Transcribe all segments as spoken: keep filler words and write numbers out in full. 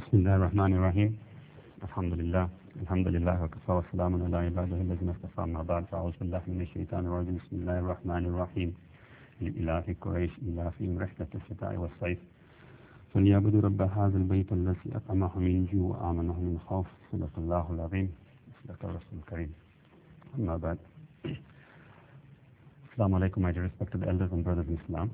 بسم الله الرحمن الرحيم الحمد لله الحمد لله وكفى وسلام على عباده الذين اصطفى أما بعد فأعوذ بالله من الشيطان الرجيم بسم الله الرحمن الرحيم لإله قريش إلافهم رحلة الشتاء والصيف فليعبدوا رب هذا البيت الذي أطعمهم من جوع وآمنهم من خوف صدق الله العظيم صدق الرسول الكريم أما بعد. Assalamu alaikum, my dear respected elders and brothers in Islam.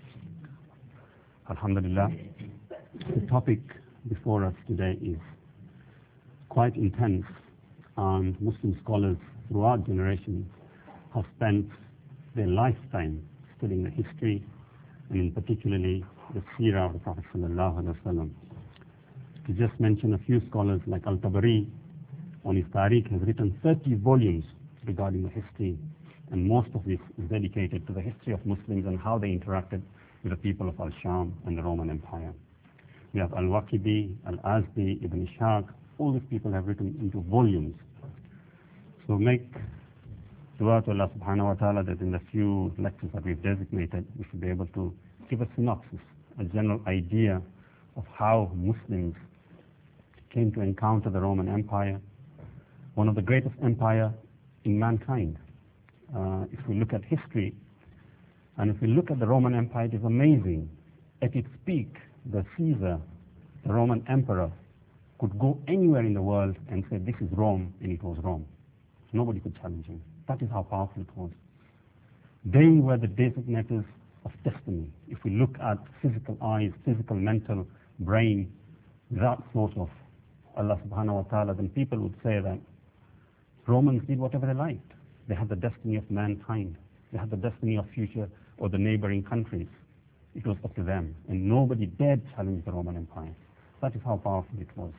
Alhamdulillah, the topic before us today is quite intense, and Muslim scholars throughout generations have spent their lifetime studying the history and in particularly the seerah of the Prophet sallallahu alaihi wasallam. To just mention a few scholars like Al-Tabari on his Tariq has written thirty volumes regarding the history, and most of this is dedicated to the history of Muslims and how they interacted with the people of Al-Sham and the Roman Empire. We have Al-Waqibi, Al-Azdi, Ibn Ishaq. All these people have written into volumes. So make dua to Allah subhanahu wa ta'ala that in the few lectures that we've designated, we should be able to give a synopsis, a general idea of how Muslims came to encounter the Roman Empire, one of the greatest empires in mankind. Uh, if we look at history, and if we look at the Roman Empire, it is amazing. At its peak, the Caesar, the Roman emperor, could go anywhere in the world and say, this is Rome, and it was Rome. Nobody could challenge him. That is how powerful it was. They were the designators of destiny. If we look at physical eyes, physical, mental, brain, that sort of Allah subhanahu wa ta'ala, then people would say that Romans did whatever they liked. They had the destiny of mankind. They had the destiny of future or the neighboring countries. It was up to them. And nobody dared challenge the Roman Empire. That is how powerful it was.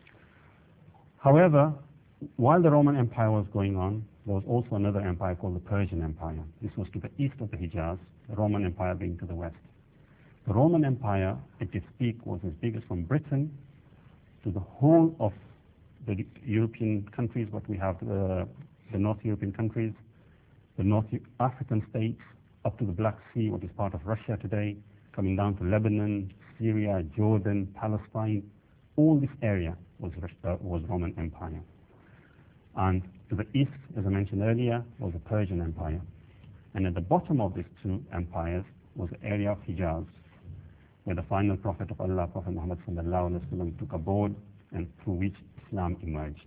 However, while the Roman Empire was going on, there was also another empire called the Persian Empire. This was to the east of the Hijaz, the Roman Empire being to the west. The Roman Empire, at its peak, was as big as from Britain to the whole of the European countries, what we have, uh, the North European countries, the North African states, up to the Black Sea, what is part of Russia today, coming down to Lebanon, Syria, Jordan, Palestine. All this area was, uh, was Roman Empire. And to the east, as I mentioned earlier, was the Persian Empire. And at the bottom of these two empires was the area of Hijaz, where the final prophet of Allah, Prophet Muhammad sallallahu alaihi wasallam, took abode and through which Islam emerged.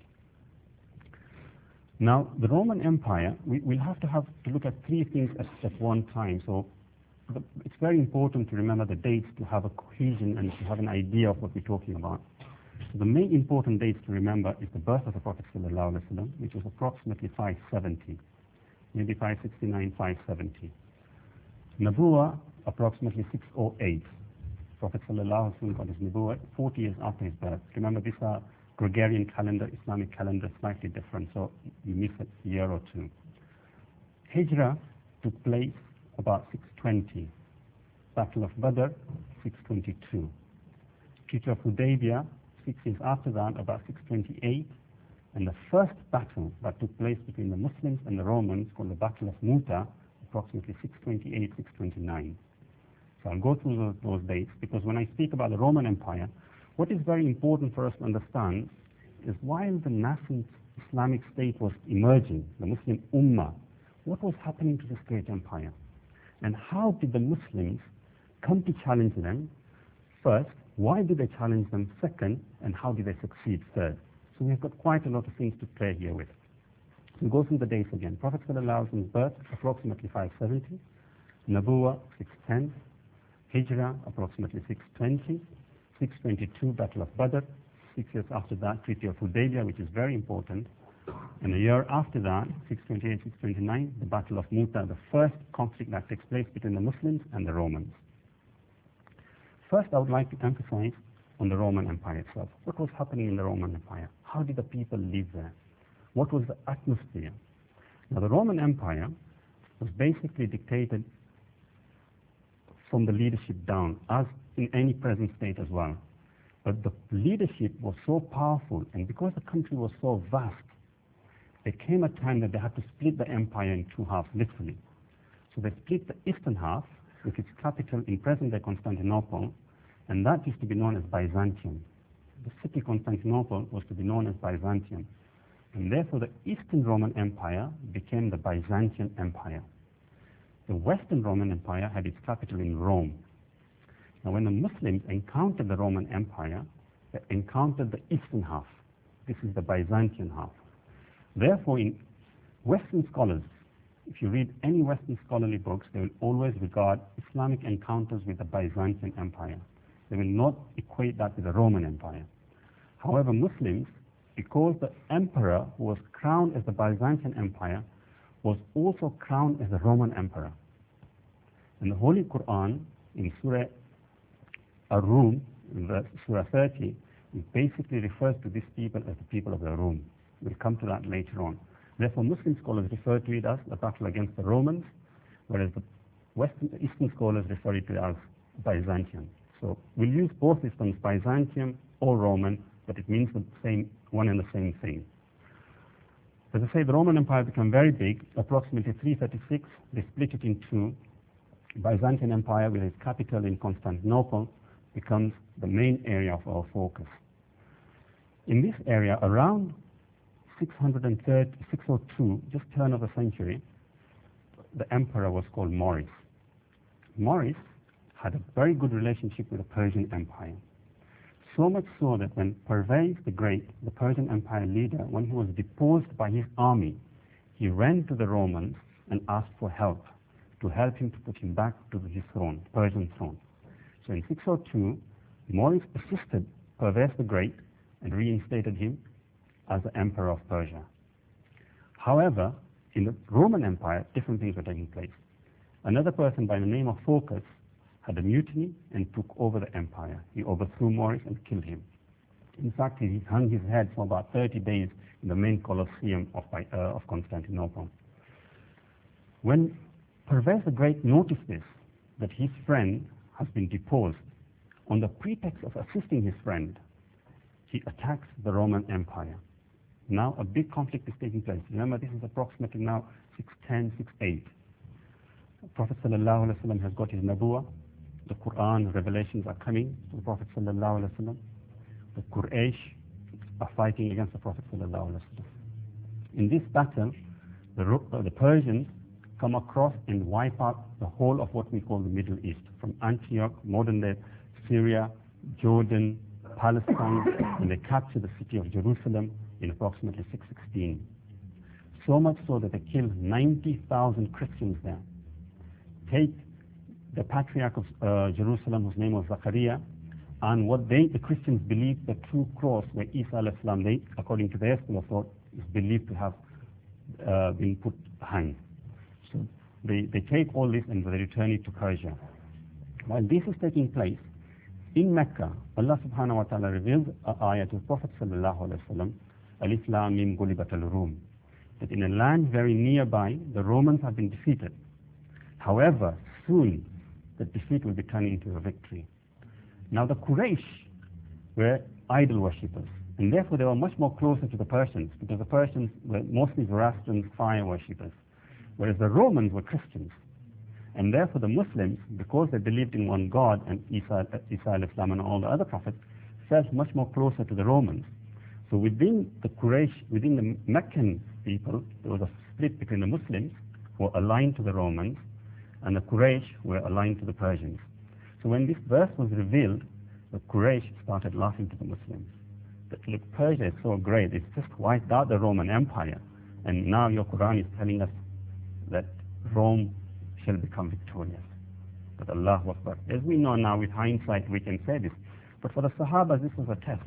Now, the Roman Empire, we, we'll have to have to look at three things at, at one time. So the, it's very important to remember the dates to have a cohesion and to have an idea of what we're talking about. So the main important dates to remember is the birth of the Prophet ﷺ, which was approximately five seventy, maybe five sixty-nine, five seventy. Nabuwa, approximately six oh eight. Prophet ﷺ got his Nabuwa forty years after his birth. Remember, these are Gregorian calendar, Islamic calendar, slightly different, so you miss a year or two. Hijrah took place about six twenty. Battle of Badr, six twenty-two. Treaty of Hudaybiyah, six years after that, about six twenty-eight. And the first battle that took place between the Muslims and the Romans, called the Battle of Muta, approximately six twenty-eight, six twenty-nine. So I'll go through those, those dates, because when I speak about the Roman Empire, what is very important for us to understand is while the nascent Islamic state was emerging, the Muslim Ummah, what was happening to this great empire? And how did the Muslims come to challenge them? First, why did they challenge them? Second, and how did they succeed? Third. So we've got quite a lot of things to play here with. So we go through the dates again. Prophet ﷺ's birth, approximately five seventy. Nabuwa, six ten. Hijrah, approximately six twenty. six twenty-two, Battle of Badr. Six years after that, Treaty of Hudaybiyah, which is very important. And a year after that, six twenty-eight, six twenty-nine, the Battle of Muta, the first conflict that takes place between the Muslims and the Romans. First, I would like to emphasize on the Roman Empire itself. What was happening in the Roman Empire? How did the people live there? What was the atmosphere? Now, the Roman Empire was basically dictated from the leadership down, as in any present state as well. But the leadership was so powerful, and because the country was so vast, there came a time that they had to split the empire in two halves, literally. So they split the eastern half, with its capital in present-day Constantinople, and that used to be known as Byzantium. the city Constantinople was to be known as Byzantium. And therefore the Eastern Roman Empire became the Byzantine Empire. The Western Roman Empire had its capital in Rome. Now when the Muslims encountered the Roman Empire, they encountered the eastern half. This is the Byzantine half. Therefore, in Western scholars, if you read any Western scholarly books, they will always regard Islamic encounters with the Byzantine Empire. They will not equate that with the Roman Empire. However, Muslims, because the emperor who was crowned as the Byzantine Empire was also crowned as the Roman Emperor. In the Holy Quran, in Surah Ar-Rum, in verse Surah thirty, it basically refers to these people as the people of the Rum. We'll come to that later on. Therefore, Muslim scholars refer to it as the battle against the Romans, whereas the Western, Eastern scholars refer to it as Byzantium. So we'll use both these terms, Byzantium or Roman, but it means the same, one and the same thing. As I say, the Roman Empire became very big, approximately three thirty-six. They split it in two. Byzantine Empire, with its capital in Constantinople, becomes the main area of our focus. In this area, around six thirty, six oh two, just turn of a century, the emperor was called Maurice. Maurice had a very good relationship with the Persian Empire. So much so that when Pervez the Great, the Persian Empire leader, when he was deposed by his army, he ran to the Romans and asked for help, to help him to put him back to his throne, Persian throne. So in six oh two, Maurice assisted Pervez the Great and reinstated him as the emperor of Persia. However, in the Roman Empire, different things were taking place. Another person by the name of Phocas had a mutiny and took over the empire. He overthrew Maurice and killed him. In fact, he hung his head for about thirty days in the main Colosseum of, uh, of Constantinople. When Pervez the Great noticed this, that his friend has been deposed, on the pretext of assisting his friend, he attacks the Roman Empire. Now a big conflict is taking place. Remember, this is approximately now six ten, six eight. Prophet sallallahu alaihi wasallam has got his nabuwa. The Quran revelations are coming to the Prophet sallallahu alaihi wasallam. The Quraysh are fighting against the Prophet sallallahu alaihi wasallam. In this battle, the, uh, the Persians come across and wipe out the whole of what we call the Middle East, from Antioch, modern-day Syria, Jordan, Palestine, and they capture the city of Jerusalem in approximately six sixteen. So much so that they killed ninety thousand Christians there. Take the Patriarch of uh, Jerusalem, whose name was Zachariah, and what they, the Christians, believed the true cross where Isa alayhi salam, they, according to their school of thought, is believed to have uh, been put hanged. So they, they take all this and they return it to Persia. While this is taking place, in Mecca, Allah subhanahu wa ta'ala reveals an ayah to the Prophet sallallahu alayhi wa sallam, Alif Lam Mim Gulibat al-Rum, that in a land very nearby, the Romans have been defeated. However, soon the defeat will be turned into a victory. Now the Quraysh were idol worshippers, and therefore they were much more closer to the Persians, because the Persians were mostly Zoroastrian fire worshippers, whereas the Romans were Christians. And therefore the Muslims, because they believed in one God, and Isa, Isa al-Islam and all the other prophets, felt much more closer to the Romans. So within the Quraysh, within the Meccan people, there was a split between the Muslims, who were aligned to the Romans, and the Quraysh were aligned to the Persians. So when this verse was revealed, the Quraysh started laughing to the Muslims. That, look, Persia is so great, it's just wiped out the Roman Empire, and now your Quran is telling us that Rome shall become victorious. But Allah Akbar. As we know now, with hindsight, we can say this. But for the Sahaba, this was a test.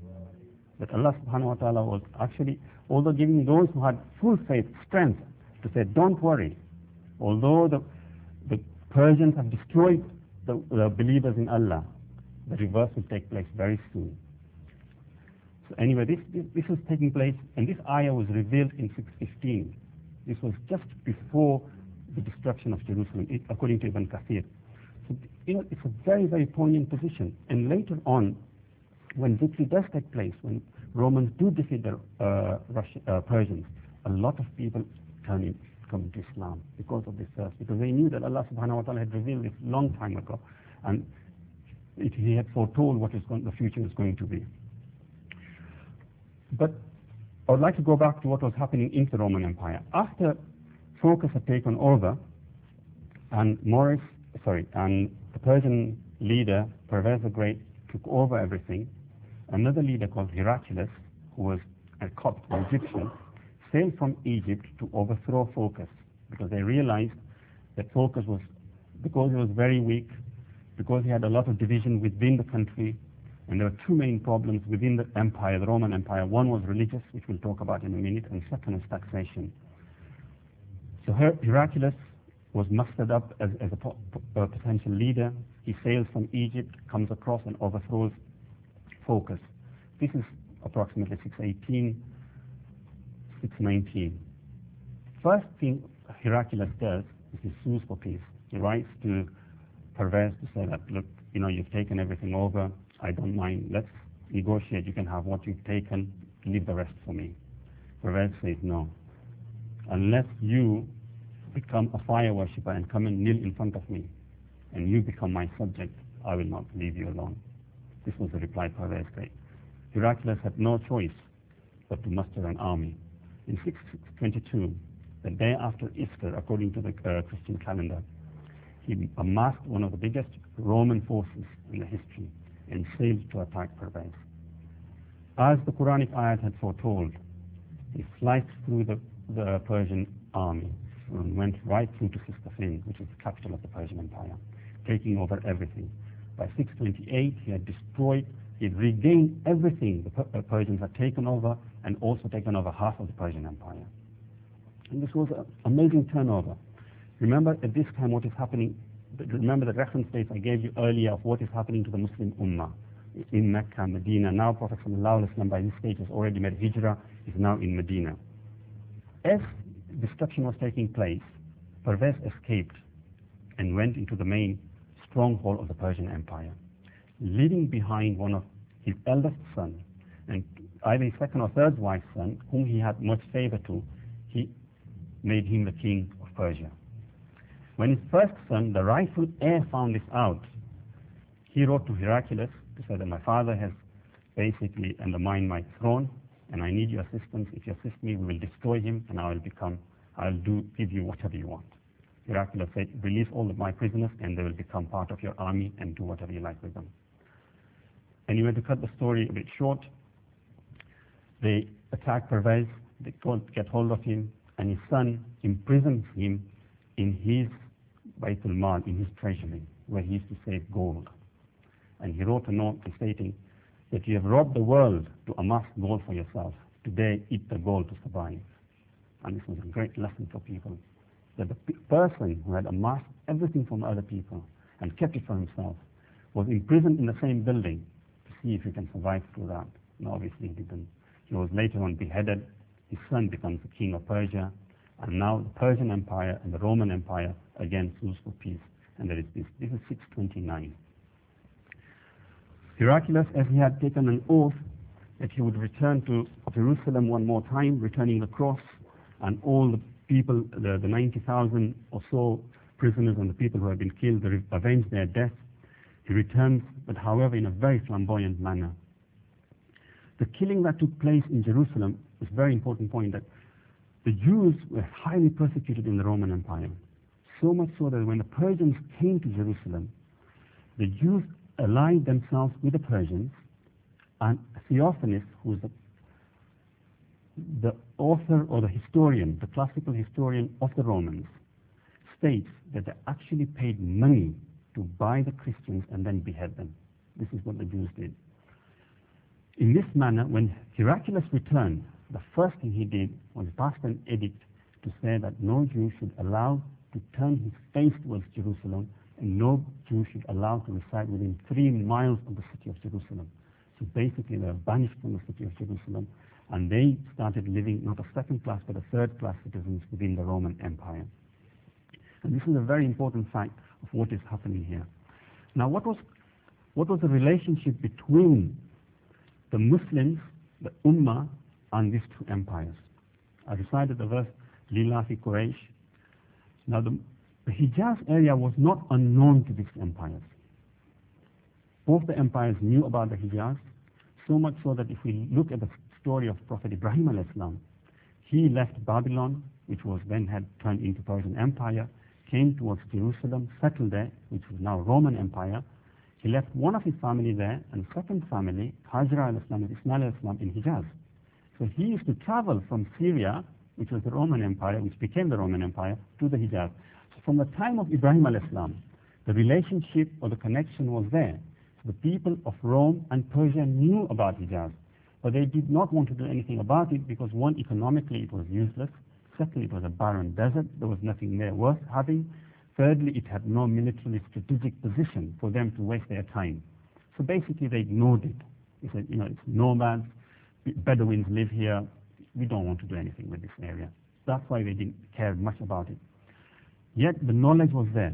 That Allah subhanahu wa ta'ala was actually, although giving those who had full faith, strength, to say, don't worry. Although the, the Persians have destroyed the, the believers in Allah, the reverse will take place very soon. So anyway, this, this, this was taking place, and this ayah was revealed in six fifteen. This was just before the destruction of Jerusalem, it, according to Ibn Kathir. So, you know, it's a very, very poignant position. And later on, when victory does take place, when Romans do defeat the uh, Russian, uh, Persians, a lot of people turn in, come into Islam because of this verse, because they knew that Allah subhanahu wa ta'ala had revealed this long time ago, and it, He had foretold what is going, the future is going to be. But I would like to go back to what was happening in the Roman Empire. After Phocas had taken over, and Morris, sorry, and the Persian leader, Pervez the Great, took over everything, another leader called Heraclius, who was a Copt, an Egyptian, sailed from Egypt to overthrow Phocas, because they realized that Phocas was, because he was very weak, because he had a lot of division within the country, and there were two main problems within the empire, the Roman Empire. One was religious, which we'll talk about in a minute, and second is taxation. So Her Heraclius was mustered up as, as a, po a potential leader. He sails from Egypt, comes across and overthrows Phocas. This is approximately six eighteen, six nineteen. First thing Heraclius does is he sues for peace. He writes to Pervez to say that, look, you know, you've taken everything over, I don't mind, let's negotiate, you can have what you've taken, leave the rest for me. Pervez says no. Unless you become a fire worshipper and come and kneel in front of me, and you become my subject, I will not leave you alone. This was the reply Pervez gave. Heraclius had no choice but to muster an army. In six twenty-two, the day after Easter, according to the uh, Christian calendar, he amassed one of the biggest Roman forces in the history and sailed to attack Pervez. As the Quranic ayat had foretold, he sliced through the, the Persian army and went right through to Sistafin, which is the capital of the Persian Empire, taking over everything. By six twenty-eight, he had destroyed, he had regained everything the per uh, Persians had taken over, and also taken over half of the Persian Empire. And this was an amazing turnover. Remember at this time what is happening, remember the reference dates I gave you earlier of what is happening to the Muslim Ummah in Mecca, Medina. Now Prophet Sallallahu Alaihi Wasallam by this stage has already made Hijrah, is now in Medina. As destruction was taking place, Pervez escaped and went into the main stronghold of the Persian Empire, leaving behind one of his eldest son, and either his second or third wife's son, whom he had much favor to. He made him the king of Persia. When his first son, the rightful heir, found this out, he wrote to Heraclius to say that my father has basically undermined my throne, and I need your assistance. If you assist me, we will destroy him, and I will become, I'll do, give you whatever you want. Heraclius said, release all of my prisoners, and they will become part of your army, and do whatever you like with them. Anyway, to cut the story a bit short, they attack Pervez, they get hold of him, and his son imprisons him in his Baitul Mal, in his treasury, where he used to save gold. And he wrote a note stating that you have robbed the world to amass gold for yourself. Today, eat the gold to survive. And this was a great lesson for people, that the person who had amassed everything from other people and kept it for himself was imprisoned in the same building to see if he can survive through that. And obviously he didn't. He was later on beheaded. His son becomes the king of Persia. And now the Persian Empire and the Roman Empire again sues for peace. And there is this. This is six twenty-nine. Heraclius, as he had taken an oath that he would return to Jerusalem one more time, returning the cross, and all the people, the, the ninety thousand or so prisoners and the people who had been killed, they avenge their death. He returns, but however in a very flamboyant manner. The killing that took place in Jerusalem is a very important point, that the Jews were highly persecuted in the Roman Empire. So much so that when the Persians came to Jerusalem, the Jews allied themselves with the Persians, and Theophanes, who is the, the author or the historian, the classical historian of the Romans, states that they actually paid money to buy the Christians and then behead them. This is what the Jews did. In this manner, when Heraclius returned, the first thing he did was pass an edict to say that no Jew should allow to turn his face towards Jerusalem, and no Jew should allow to reside within three miles of the city of Jerusalem. So basically they were banished from the city of Jerusalem, and they started living not a second class but a third class citizens within the Roman Empire. And this is a very important fact of what is happening here. Now what was, what was the relationship between the Muslims, the Ummah, and these two empires? I recited the verse, Lillah fi Quraysh. Now the, the Hijaz area was not unknown to these empires. Both the empires knew about the Hijaz. So much so that if we look at the story of Prophet Ibrahim alayhi salam, he left Babylon, which was then had turned into Persian Empire, came towards Jerusalem, settled there, which was now Roman Empire. He left one of his family there, and second family, Hajra al-Islam and Ismail al-Islam, in Hijaz. So he used to travel from Syria, which was the Roman Empire, which became the Roman Empire, to the Hijaz. So from the time of Ibrahim al-Islam, the relationship or the connection was there. So the people of Rome and Persia knew about Hijaz, but they did not want to do anything about it because, one, economically it was useless. Secondly, it was a barren desert. There was nothing there worth having. Thirdly, it had no militarily strategic position for them to waste their time. So basically, they ignored it. They said, you know, it's nomads, Bedouins live here. We don't want to do anything with this area. That's why they didn't care much about it. Yet the knowledge was there.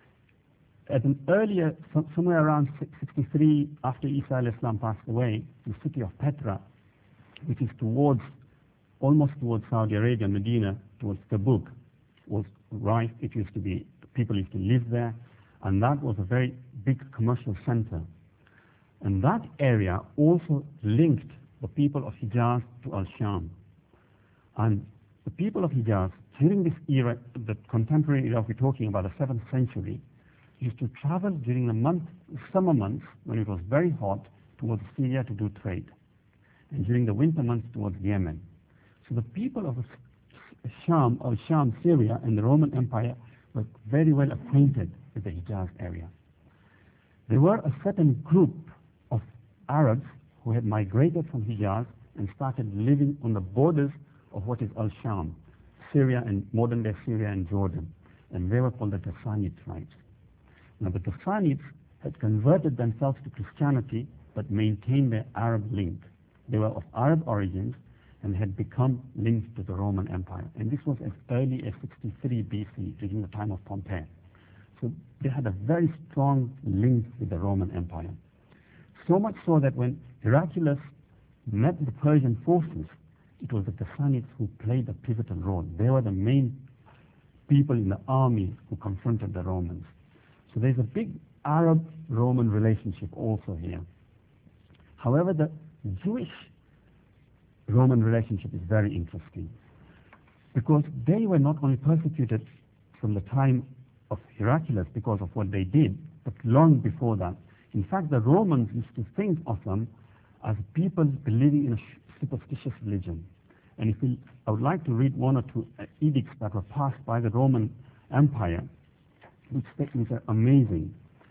At an earlier, somewhere around sixty-three, after Isa al-Islam passed away, the city of Petra, which is towards, almost towards Saudi Arabia, Medina, towards Tabuk, was rife. It used to be, people used to live there, and that was a very big commercial center. And that area also linked the people of Hijaz to Al-Sham. And the people of Hijaz, during this era, the contemporary era we're talking about, the seventh century, used to travel during the month, summer months, when it was very hot, towards Syria to do trade, and during the winter months towards Yemen. So the people of Sham, or Sham, Syria, and the Roman Empire were very well acquainted with the Hijaz area. There were a certain group of Arabs who had migrated from Hijaz and started living on the borders of what is Al-Sham, Syria and modern-day Syria and Jordan, and they were called the Ghassanid tribes. Now the Ghassanids had converted themselves to Christianity but maintained their Arab link. They were of Arab origins and had become linked to the Roman Empire. And this was as early as sixty-three B C, during the time of Pompey. So they had a very strong link with the Roman Empire. So much so that when Heraclius met the Persian forces, it was the Ghassanids who played a pivotal role. They were the main people in the army who confronted the Romans. So there's a big Arab-Roman relationship also here. However, the Jewish-Roman relationship is very interesting because they were not only persecuted from the time of Heraclius because of what they did, but long before that. In fact, the Romans used to think of them as people believing in a superstitious religion. And if we, I would like to read one or two edicts that were passed by the Roman Empire, which statements are amazing.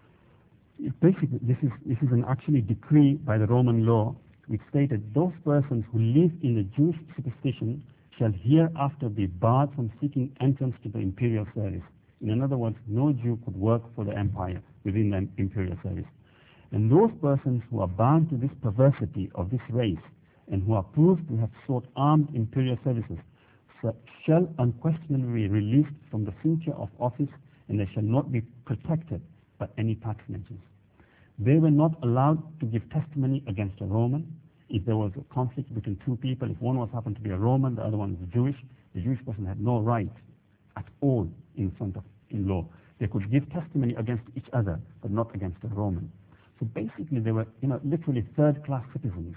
It basically, this is, this is an actually decree by the Roman law which stated, those persons who live in the Jewish superstition shall hereafter be barred from seeking entrance to the imperial service. In other words, no Jew could work for the empire within the imperial service. And those persons who are bound to this perversity of this race and who are proved to have sought armed imperial services shall unquestionably be released from the cincture of office, and they shall not be protected by any patronages. They were not allowed to give testimony against a Roman. If there was a conflict between two people, if one was happened to be a Roman, the other one was Jewish, the Jewish person had no right at all in front of in law. They could give testimony against each other, but not against a Roman. So basically they were, you know, literally third-class citizens.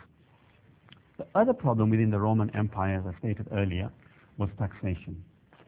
The other problem within the Roman Empire, as I stated earlier, was taxation.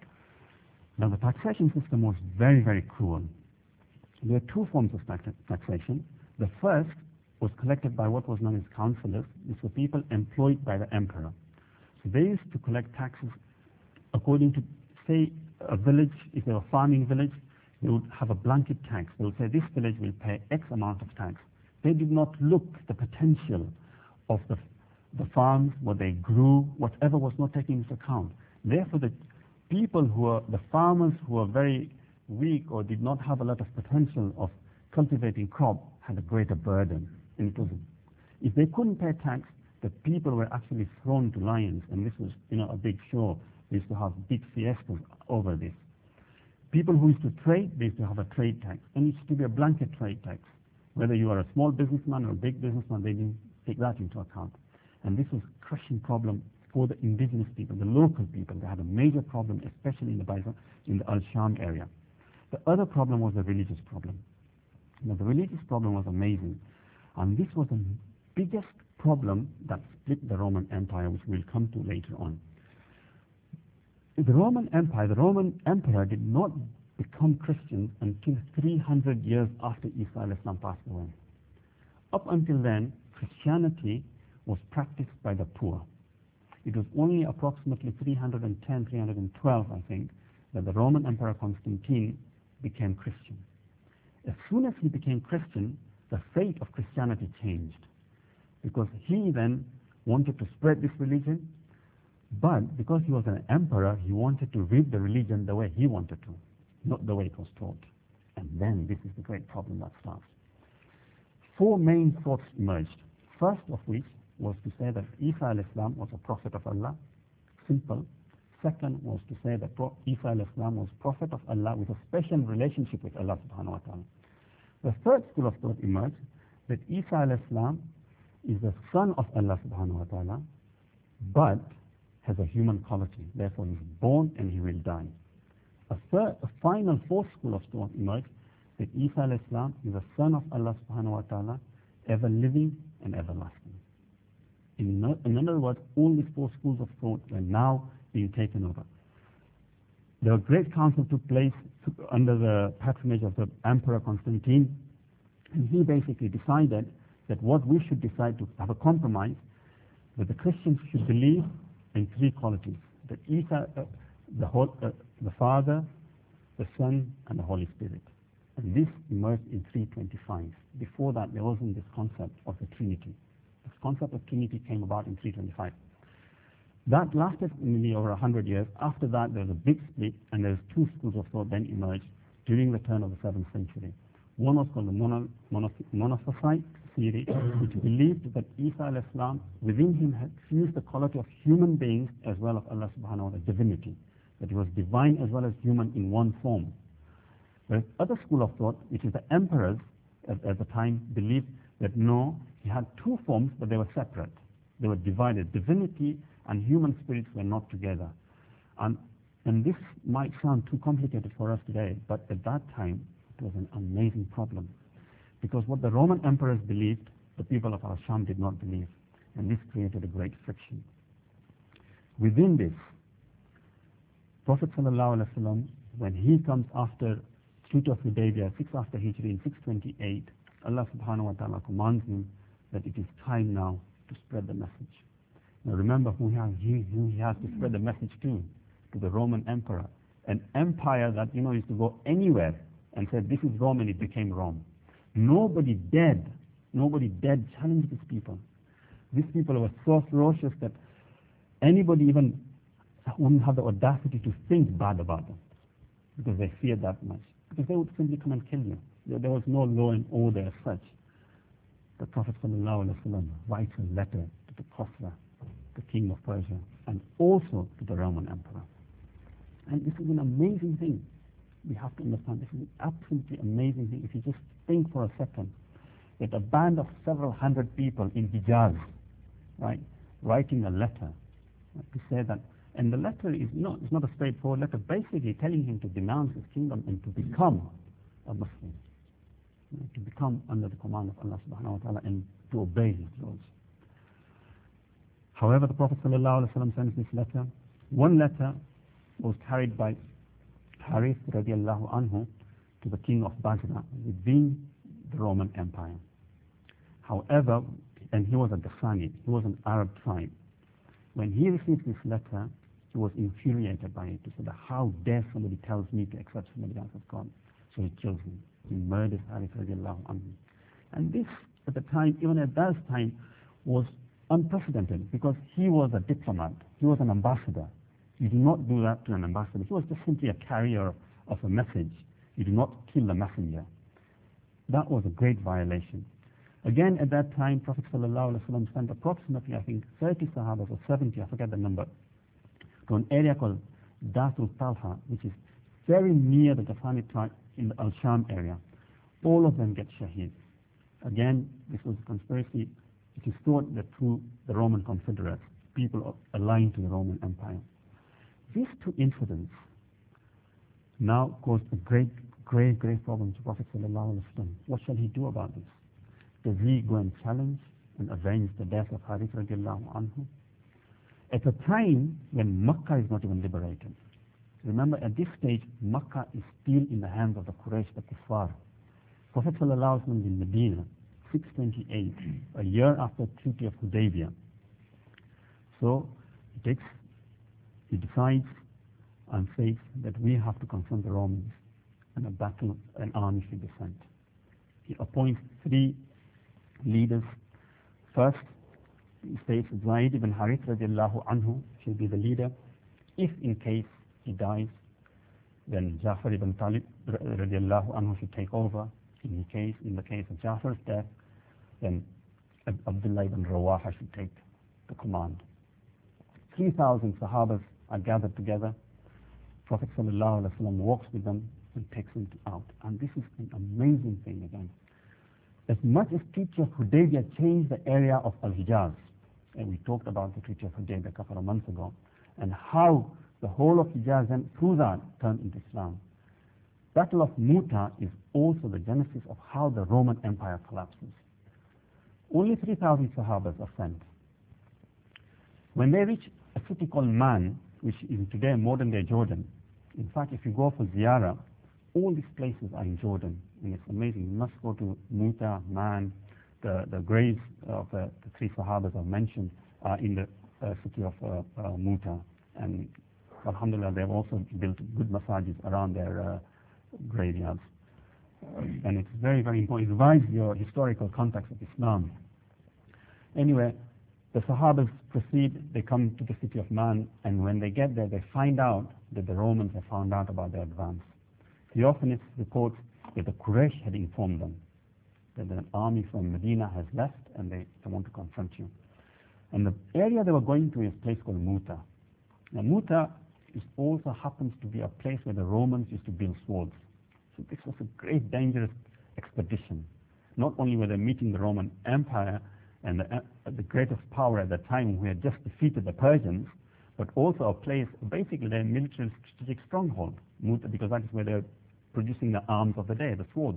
Now the taxation system was very, very cruel. There were two forms of tax taxation. The first was collected by what was known as councillors. These were people employed by the emperor. So they used to collect taxes according to, say, a village, if they were a farming village, they would have a blanket tax. They would say this village will pay X amount of tax. They did not look at the potential of the, the farms, what they grew, whatever was not taken into account. Therefore, the people who are, the farmers who are very weak or did not have a lot of potential of cultivating crop had a greater burden. And it was, if they couldn't pay tax, the people were actually thrown to lions, and this was, you know, a big show. They used to have big fiestas over this. People who used to trade, they used to have a trade tax, and it used to be a blanket trade tax. Whether you are a small businessman or a big businessman, they didn't take that into account. And this was a crushing problem for the indigenous people, the local people. They had a major problem, especially in the Byzant, in the Al-Sham area. The other problem was the religious problem. Now, the religious problem was amazing, and this was a biggest problem that split the Roman Empire, which we'll come to later on. The Roman Empire, the Roman Emperor did not become Christian until three hundred years after Isa alayhi salam passed away. Up until then, Christianity was practiced by the poor. It was only approximately three hundred ten, three hundred twelve, I think, that the Roman Emperor Constantine became Christian. As soon as he became Christian, the fate of Christianity changed, because he then wanted to spread this religion, but because he was an emperor, he wanted to read the religion the way he wanted to, not the way it was taught. And then this is the great problem that starts. Four main thoughts emerged. First of which was to say that Isa alayhi salam was a prophet of Allah. Simple. Second was to say that Isa alayhi salam was prophet of Allah with a special relationship with Allah subhanahu wa ta'ala. The third school of thought emerged that Isa alayhi salam is the son of Allah subhanahu wa ta'ala, but has a human quality. Therefore he is born and he will die. A third, a final fourth school of thought emerged that Isa alayhi salam is a son of Allah subhanahu wa ta'ala, ever living and everlasting. In, no, in other words, all these four schools of thought were now being taken over. The great council took place under the patronage of the Emperor Constantine, and he basically decided that what we should decide to have a compromise, that the Christians should believe in three qualities: that Isa, uh, the, whole, uh, the Father, the Son, and the Holy Spirit. And this emerged in three twenty-five. Before that, there wasn't this concept of the Trinity. This concept of Trinity came about in three twenty-five. That lasted nearly over one hundred years. After that, there was a big split, and there's two schools of thought then emerged during the turn of the seventh century. One was called the mono, mono, Monophysite theory, which believed that Isa alayhi salam within him had fused the quality of human beings as well as Allah subhanahu wa ta'ala, divinity, that he was divine as well as human in one form. Whereas other school of thought, which is the emperors at, at the time, believed that no, he had two forms, but they were separate. They were divided. Divinity and human spirits were not together. And, and this might sound too complicated for us today, but at that time, it was an amazing problem. Because what the Roman emperors believed, the people of Al-Sham did not believe. And this created a great friction. Within this, Prophet ﷺ, when he comes after Treaty of Hudaybiyah, six after Hijri, in six twenty-eight, Allah subhanahu wa ta'ala commands him that it is time now to spread the message. Now remember who he has, he, who he has to spread the message to, to the Roman emperor. An empire that, you know, used to go anywhere and said, this is Rome, and it became Rome. Nobody dared, nobody dared challenge these people. These people were so ferocious that anybody even wouldn't have the audacity to think bad about them, because they feared that much. Because they would simply come and kill you. There was no law and order as such. The Prophet ﷺ writes a letter to the Khosra, the king of Persia, and also to the Roman emperor. And this is an amazing thing. We have to understand this is an absolutely amazing thing. If you just think for a second that a band of several hundred people in Hijaz, right, writing a letter, right, to say that, and the letter is not, it's not a straightforward letter, basically telling him to denounce his kingdom and to become a Muslim, you know, to become under the command of Allah subhanahu wa ta'ala and to obey his laws. However, the Prophet ﷺ sends this letter. One letter was carried by Harith radiallahu anhu to the king of Basra within the Roman Empire. However, and he was a Ghassani, he was an Arab tribe. When he received this letter, he was infuriated by it. He said, how dare somebody tells me to accept somebody else as God? So he kills him. He murders Harith radiallahu anhu. And this, at the time, even at that time, was unprecedented, because he was a diplomat. He was an ambassador. You do not do that to an ambassador. He was just simply a carrier of a message. You do not kill the messenger. That was a great violation. Again, at that time, Prophet ﷺ sent approximately, I think, thirty Sahabas or seventy, I forget the number, to an area called Datul Talha, which is very near the Ghassani tribe in the Al-Sham area. All of them get shaheed. Again, this was a conspiracy. It is thought that through the Roman confederates, people aligned to the Roman Empire. These two incidents now caused a great, great, great problem to Prophet ﷺ. What shall he do about this? Does he go and challenge and avenge the death of Harith radiallahu anhu at a time when Makkah is not even liberated. Remember, at this stage, Makkah is still in the hands of the Quraysh, the Kuffar. Prophet sallallahu alaihi wasallam is in Medina, six twenty-eight, a year after the Treaty of Hudaybiyah. So he takes, he decides and says that we have to confront the Romans, and a battle, an army should be sent. He appoints three leaders. First, he states Zayd ibn Harith radiallahu anhu should be the leader. If in case he dies, then Ja'far ibn Talib radiallahu anhu should take over. In the case, in the case of Ja'far's death, then Abdullah ibn Rawaha should take the command. three thousand Sahabas are gathered together. Prophet sallallahu alaihi wasallam walks with them and takes them out. And this is an amazing thing again. As much as Treaty of Hudaybiyah changed the area of Al-Hijaz, and we talked about the Treaty of Hudaybiyah a couple of months ago, and how the whole of Hijaz then through that turned into Islam. Battle of Mu'tah is also the genesis of how the Roman Empire collapses. Only three thousand Sahabas are sent. When they reach a city called Man, which is today modern-day Jordan, in fact, if you go for ziyarah, all these places are in Jordan, and it's amazing. You must go to Mu'tah, Man. The, the graves of uh, the three Sahabas I've mentioned are in the uh, city of uh, uh, Mu'tah. And alhamdulillah, they've also built good masajid around their uh, graveyards. Uh, and it's very, very important. It revives your historical context of Islam. Anyway, the Sahabas proceed, they come to the city of Man, and when they get there, they find out that the Romans have found out about their advance. Theophanes reports that the Quraysh had informed them that an army from Medina has left and they, they want to confront you. And the area they were going to is a place called Mu'tah. Now Mu'tah is also happens to be a place where the Romans used to build swords. So this was a great dangerous expedition. Not only were they meeting the Roman Empire and the, uh, the greatest power at the time who had just defeated the Persians, but also a place, basically their military strategic stronghold, Mu'tah, because that is where they're producing the arms of the day, the swords.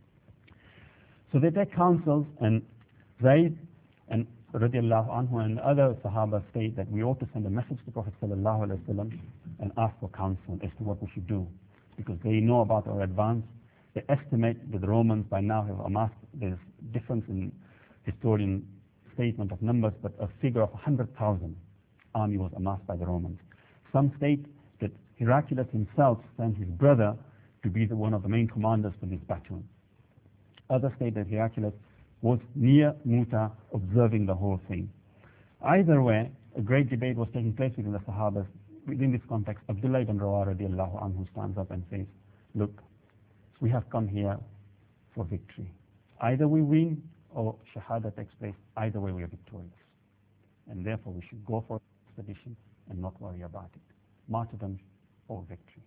So they take counsels, and Zayd and radiallahu anhu and other Sahaba state that we ought to send a message to Prophet sallallahu alaihi wasallam and ask for counsel as to what we should do, because they know about our advance. They estimate that the Romans by now have amassed, there's difference in historian statement of numbers, but a figure of one hundred thousand army was amassed by the Romans. Some state that Heraclius himself sent his brother to be the one of the main commanders for this battle. Others state that Heraclius was near Mu'tah observing the whole thing. Either way, a great debate was taking place within the Sahabas. Within this context, Abdullah ibn Rawaha radiallahu anhu stands up and says, look, we have come here for victory. Either we win or Shahada takes place. Either way we are victorious. And therefore we should go for expedition and not worry about it. Martyrdom or victory.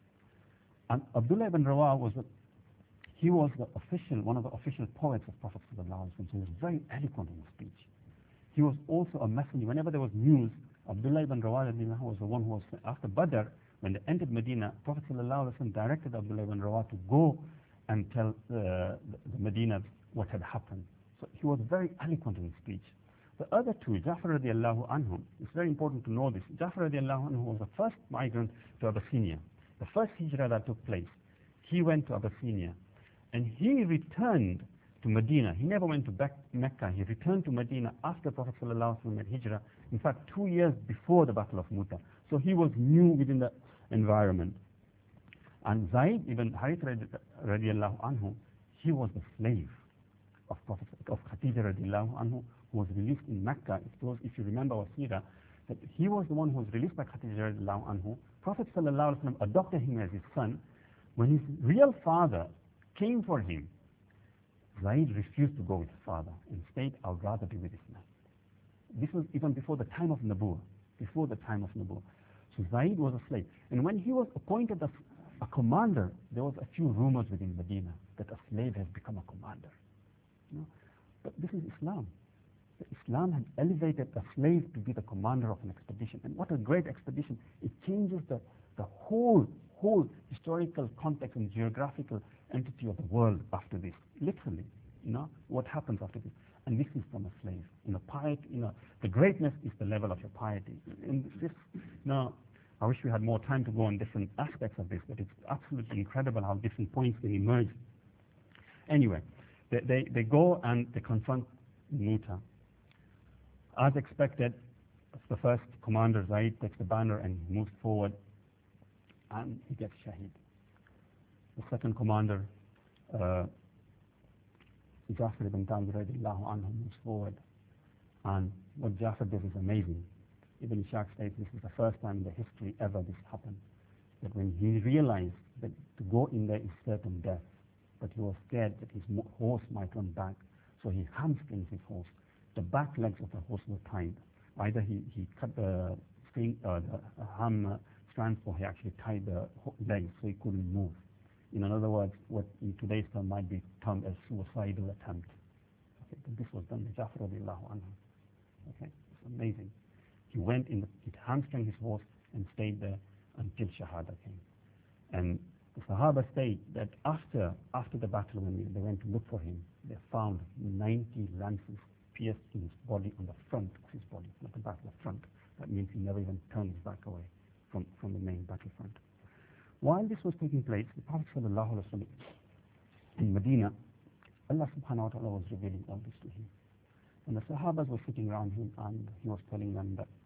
And Abdullah ibn Rawaha was a He was the official, one of the official poets of Prophet sallallahu alaihi wasallam. So he was very eloquent in his speech. He was also a messenger. Whenever there was news, Abdullah ibn Rawaha was the one who was, after Badr, when they entered Medina, Prophet sallallahu alaihi wasallam directed Abdullah ibn Rawaha to go and tell uh, the, the Medina what had happened. So he was very eloquent in his speech. The other two, Ja'far radiallahu anhu, it's very important to know this. Ja'far radiallahu anhu was the first migrant to Abyssinia. The first hijrah that took place, he went to Abyssinia. And he returned to Medina. He never went to Mecca. He returned to Medina after Prophet ﷺ made hijrah. In fact, two years before the Battle of Mu'tah. So he was new within the environment. And Zayd ibn Harith radiallahu anhu, he was the slave of Prophet of Khadija radiallahu anhu, who was released in Mecca. It was, if you remember our seerah, that he was the one who was released by Khadija radiallahu anhu. Prophet ﷺ adopted him as his son. When his real father came for him, Zayd refused to go with his father and stayed, I would rather be with this man. This was even before the time of Nabuwah, before the time of Nabuwah. So Zayd was a slave. And when he was appointed as a commander, there was a few rumors within Medina that a slave has become a commander. You know? But this is Islam. Islam had elevated a slave to be the commander of an expedition. And what a great expedition. It changes the, the whole, whole historical context and geographical entity of the world after this. Literally, you know, what happens after this. And this is from a slave. piety, you know, the greatness is the level of your piety. And this, you know, I wish we had more time to go on different aspects of this, but it's absolutely incredible how different points they emerge. Anyway, they, they, they go and they confront Muta. As expected, the first commander, Zaid, takes the banner and he moves forward and he gets shaheed. The second commander, uh, Jafar ibn Talib radiallahu anhu, moves forward. And what Jafar does is amazing. Ibn Ishaq states this is the first time in the history ever this happened. That when he realized that to go in there is certain death, but he was scared that his horse might run back, so he hamstrings his horse. The back legs of the horse were tied. Either he, he cut the string, uh, the ham uh, strands, or he actually tied the legs so he couldn't move. In other words, what in today's term might be termed as suicidal attempt. Okay, but this was done by Jafar radiallahu anhu. Okay, it's amazing. He went in, the, he hamstrung his horse and stayed there until Shahada came. And the Sahaba state that after after the battle, when they went to look for him, they found ninety lances pierced in his body on the front of his body, not the back, the front. That means he never even turned his back away from, from the main battlefront. While this was taking place, the Prophet ﷺ in Medina, Allah subhanahu wa ta'ala was revealing all this to him. And the Sahabas were sitting around him and he was telling them that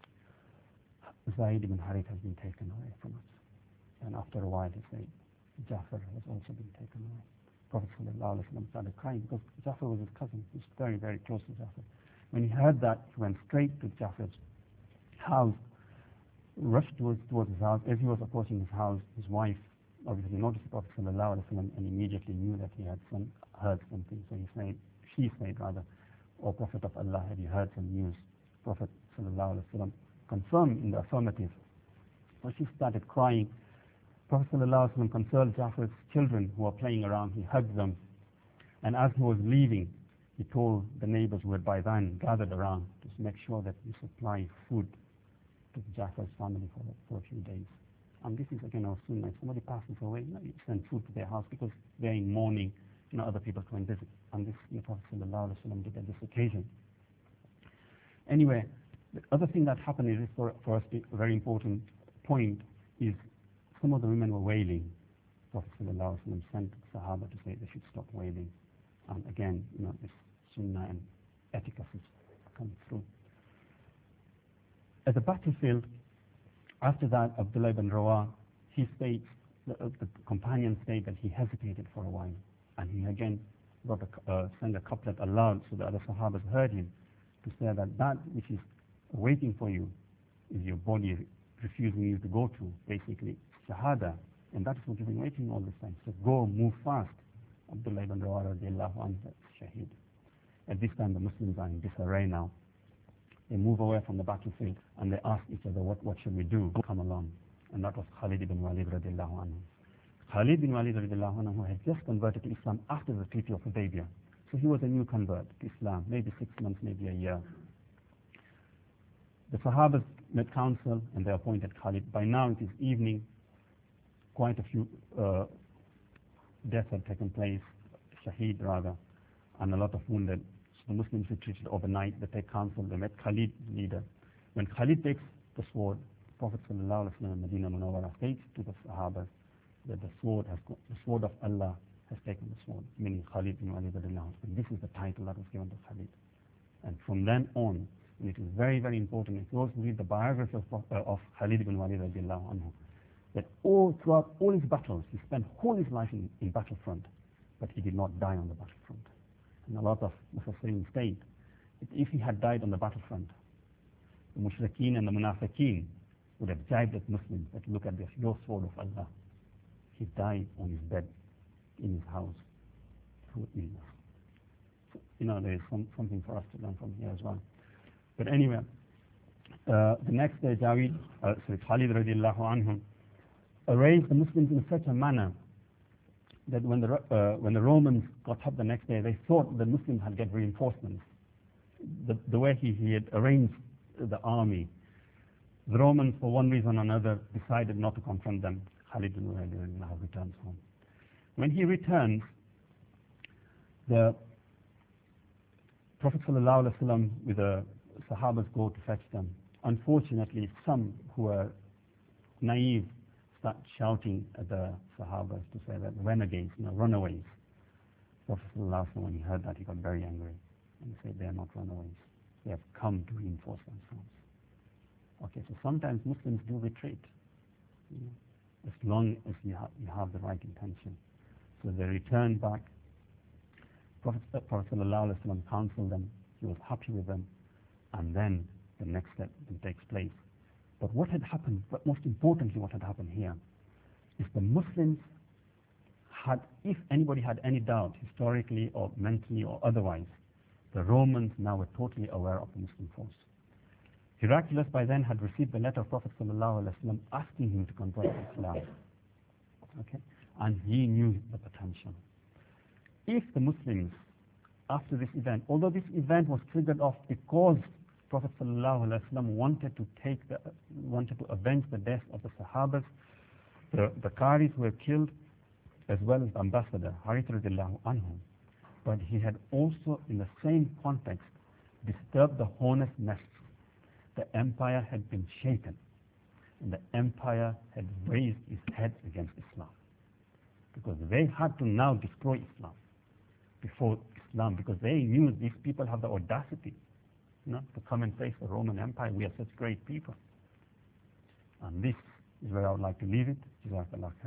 Zaid ibn Harith has been taken away from us. And after a while he said, Jafar has also been taken away. Prophet ﷺ started crying because Jafar was his cousin. He was very, very close to Jafar. When he heard that, he went straight to Jafar's house, rushed towards, towards his house. As he was approaching his house, his wife obviously noticed the Prophet ﷺ and immediately knew that he had some, heard something. So he said, she said rather, O Prophet of Allah, have you heard some news? Prophet ﷺ confirmed in the affirmative. So she started crying. Prophet ﷺ consoled Jafar's children who were playing around. He hugged them. And as he was leaving, he told the neighbors who had by then gathered around to make sure that we supply food to Jafar's family for, for a few days. And this is again our sunnah. If somebody passes away, you know, you send food to their house because they're in mourning. You know, other people come and visit. And this, the Prophet ﷺ did at this occasion. Anyway, the other thing that happened is for, for us, a very important point is some of the women were wailing. Prophet ﷺ sent the Sahaba to say they should stop wailing. And again, you know, this sunnah and etiquette is coming through. At the battlefield, after that, Abdullah ibn Rawah, he states, the, uh, the companions state that he hesitated for a while. And he again wrote a, uh, sang a couplet aloud so the other Sahabas heard him to say that that which is waiting for you is your body refusing you to go to, basically, Shahada. And that is what you've been waiting all this time. So go, move fast. Abdullah ibn Rawah radiallahu anhu, shaheed. At this time, the Muslims are in disarray now. They move away from the battlefield and they ask each other, what, what should we do? Come along. And that was Khalid ibn Walid radiallahu anhu. Khalid ibn Walid radiallahu anhu had just converted to Islam after the Treaty of Hudaybiyah. So he was a new convert to Islam, maybe six months, maybe a year. The Sahabas met council and they appointed Khalid. By now it is evening. Quite a few uh, deaths had taken place, shaheed rather, and a lot of wounded. So the Muslims retreated overnight. They take counsel. They met Khalid, the leader. When Khalid takes the sword, Prophet ﷺ in Medina Munawwara states to the Sahabas that the sword has got, the sword of Allah has taken the sword, meaning Khalid bin Walid radiallahu anhu. And this is the title that was given to Khalid. And from then on, and it is very, very important, if those who read the biography of, uh, of Khalid bin Walid radiallahu anhu, that all throughout all his battles, he spent all his life in, in battlefront, but he did not die on the battlefront. And a lot of Mufassirin state that if he had died on the battlefront, the Mushrikeen and the Munafiqeen would have jibed at Muslims that look at this, your sword of Allah. He died on his bed in his house through illness. So, you know, there is some, something for us to learn from here as well. But anyway, uh, the next day, Jaweed, uh, sorry, Khalid radiallahu anhu, arranged the Muslims in such a manner that when the, uh, when the Romans got up the next day, they thought the Muslims had get reinforcements. The, the way he, he had arranged the army, the Romans, for one reason or another, decided not to confront them. Khalid ibn Walid returns home. When he returns, the Prophet ﷺ with the Sahabas go to fetch them. Unfortunately, some who are naive start shouting at the Sahabas to say that renegades, you know, runaways. Prophet ﷺ, when he heard that, he got very angry. And he said, they are not runaways. They have come to reinforce themselves. Okay, so sometimes Muslims do retreat, you know, as long as you, ha you have the right intention. So they return back. Prophet, uh, Prophet ﷺ counseled them. He was happy with them. And then the next step takes place. But what had happened, but most importantly what had happened here, is the Muslims had, if anybody had any doubt, historically or mentally or otherwise, the Romans now were totally aware of the Muslim force. Heraclius by then had received the letter of Prophet ﷺ asking him to convert to Islam. Okay? And he knew the potential. If the Muslims, after this event, although this event was triggered off because Prophet ﷺ wanted to take the, wanted to avenge the death of the Sahabas, the, the Qaris who were killed, as well as the ambassador, Harith radiallahu anhu. But he had also, in the same context, disturbed the hornet's nest. The empire had been shaken, and the empire had raised its head against Islam. Because they had to now destroy Islam before Islam, because they knew these people have the audacity, you know, to come and face the Roman Empire. We are such great people. And this is where I would like to leave it. Jazakallah khair.